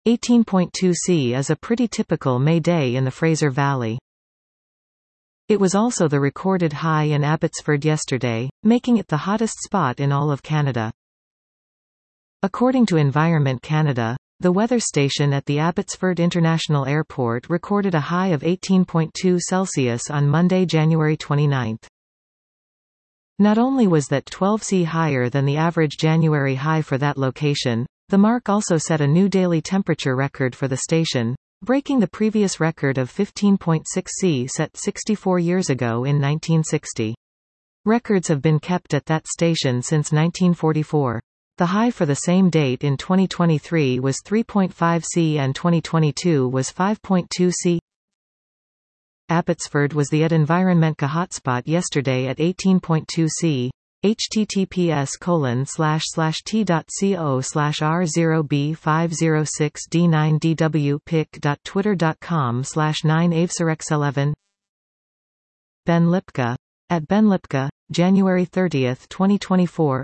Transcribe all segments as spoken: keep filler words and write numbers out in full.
eighteen point two C is a pretty typical May day in the Fraser Valley. It was also the recorded high in Abbotsford yesterday, making it the hottest spot in all of Canada. According to Environment Canada, the weather station at the Abbotsford International Airport recorded a high of eighteen point two Celsius on Monday, January twenty-ninth. Not only was that twelve C higher than the average January high for that location, the mark also set a new daily temperature record for the station, breaking the previous record of fifteen point six C set sixty-four years ago in nineteen sixty. Records have been kept at that station since nineteen forty-four. The high for the same date in twenty twenty-three was three point five C and twenty twenty-two was five point two C. Abbotsford was the at Environmentka hotspot yesterday at eighteen point two C. https colon slash slash t.co slash r zero b five zero six d nine dw pic.twitter.com slash 9avsarx11 Ben Lipka. At Ben Lipka, January thirtieth twenty twenty-four.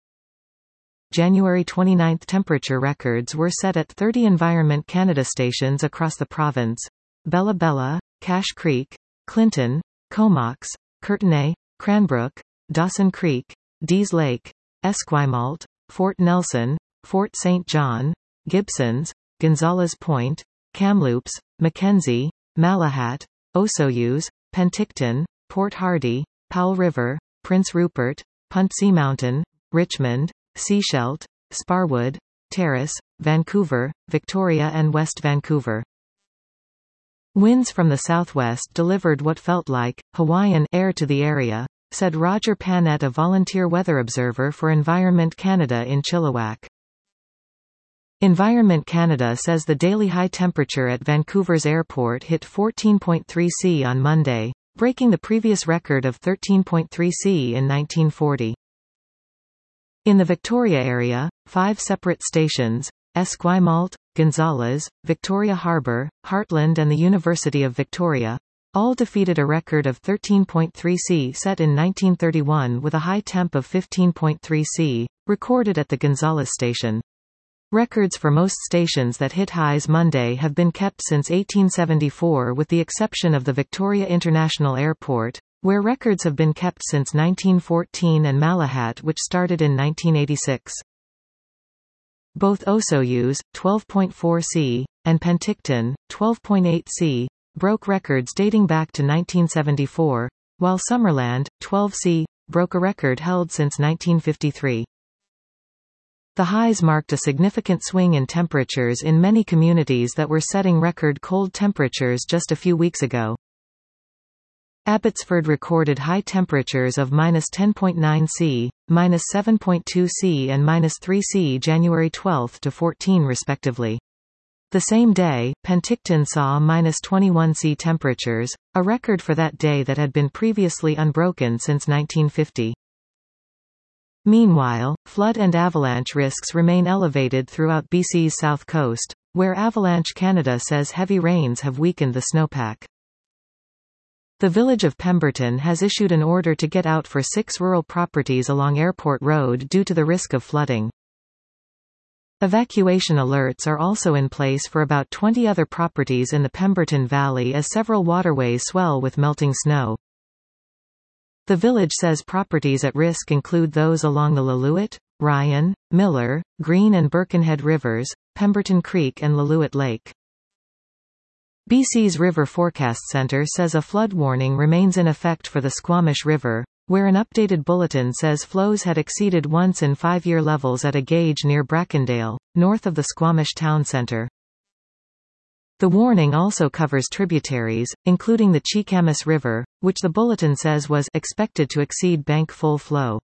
January twenty-ninth temperature records were set at thirty Environment Canada stations across the province: Bella Bella, Cache Creek, Clinton, Comox, Courtenay, Cranbrook, Dawson Creek, Dease Lake, Esquimalt, Fort Nelson, Fort Saint John, Gibsons, Gonzales Point, Kamloops, Mackenzie, Malahat, Osoyoos, Penticton, Port Hardy, Powell River, Prince Rupert, Puntsea Mountain, Richmond, Seashelt, Sparwood, Terrace, Vancouver, Victoria and West Vancouver. Winds from the southwest delivered what felt like Hawaiian air to the area, said Roger Panett, a volunteer weather observer for Environment Canada in Chilliwack. Environment Canada says the daily high temperature at Vancouver's airport hit fourteen point three C on Monday, breaking the previous record of thirteen point three C in nineteen forty. In the Victoria area, five separate stations, Esquimalt, Gonzales, Victoria Harbour, Heartland and the University of Victoria, all defeated a record of thirteen point three C set in nineteen thirty-one with a high temp of fifteen point three C, recorded at the Gonzales station. Records for most stations that hit highs Monday have been kept since eighteen seventy-four with the exception of the Victoria International Airport, where records have been kept since nineteen fourteen, and Malahat, which started in nineteen eighty-six. Both Osoyoos, twelve point four C, and Penticton, twelve point eight C, broke records dating back to nineteen seventy-four, while Summerland, twelve C, broke a record held since nineteen fifty-three. The highs marked a significant swing in temperatures in many communities that were setting record cold temperatures just a few weeks ago. Abbotsford recorded high temperatures of minus ten point nine C, minus seven point two C and minus three C January twelfth to fourteenth respectively. The same day, Penticton saw minus twenty-one C temperatures, a record for that day that had been previously unbroken since nineteen fifty. Meanwhile, flood and avalanche risks remain elevated throughout B C's south coast, where Avalanche Canada says heavy rains have weakened the snowpack. The village of Pemberton has issued an order to get out for six rural properties along Airport Road due to the risk of flooding. Evacuation alerts are also in place for about twenty other properties in the Pemberton Valley as several waterways swell with melting snow. The village says properties at risk include those along the Lillooet, Ryan, Miller, Green and Birkenhead Rivers, Pemberton Creek and Lillooet Lake. B C's River Forecast Centre says a flood warning remains in effect for the Squamish River, where an updated bulletin says flows had exceeded once in five-year levels at a gauge near Brackendale, north of the Squamish town centre. The warning also covers tributaries, including the Cheekamus River, which the bulletin says was expected to exceed bank full flow.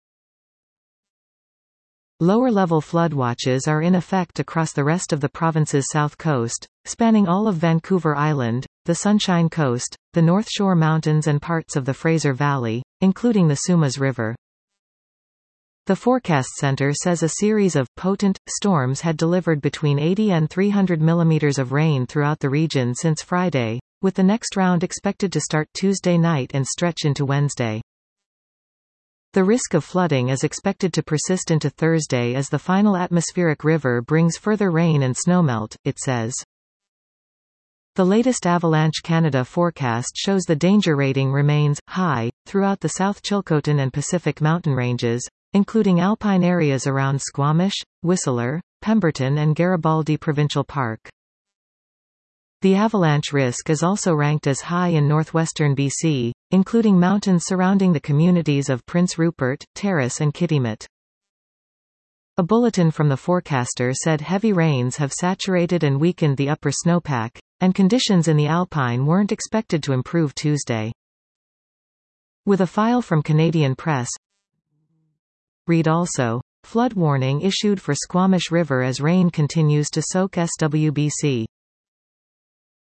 Lower-level flood watches are in effect across the rest of the province's south coast, spanning all of Vancouver Island, the Sunshine Coast, the North Shore Mountains and parts of the Fraser Valley, including the Sumas River. The Forecast Centre says a series of potent storms had delivered between eighty and three hundred millimeters of rain throughout the region since Friday, with the next round expected to start Tuesday night and stretch into Wednesday. The risk of flooding is expected to persist into Thursday as the final atmospheric river brings further rain and snowmelt, it says. The latest Avalanche Canada forecast shows the danger rating remains high throughout the South Chilcotin and Pacific mountain ranges, including alpine areas around Squamish, Whistler, Pemberton and Garibaldi Provincial Park. The avalanche risk is also ranked as high in northwestern B C, including mountains surrounding the communities of Prince Rupert, Terrace and Kitimat. A bulletin from the forecaster said heavy rains have saturated and weakened the upper snowpack, and conditions in the Alpine weren't expected to improve Tuesday. With a file from Canadian Press, read also, flood warning issued for Squamish River as rain continues to soak S W B C.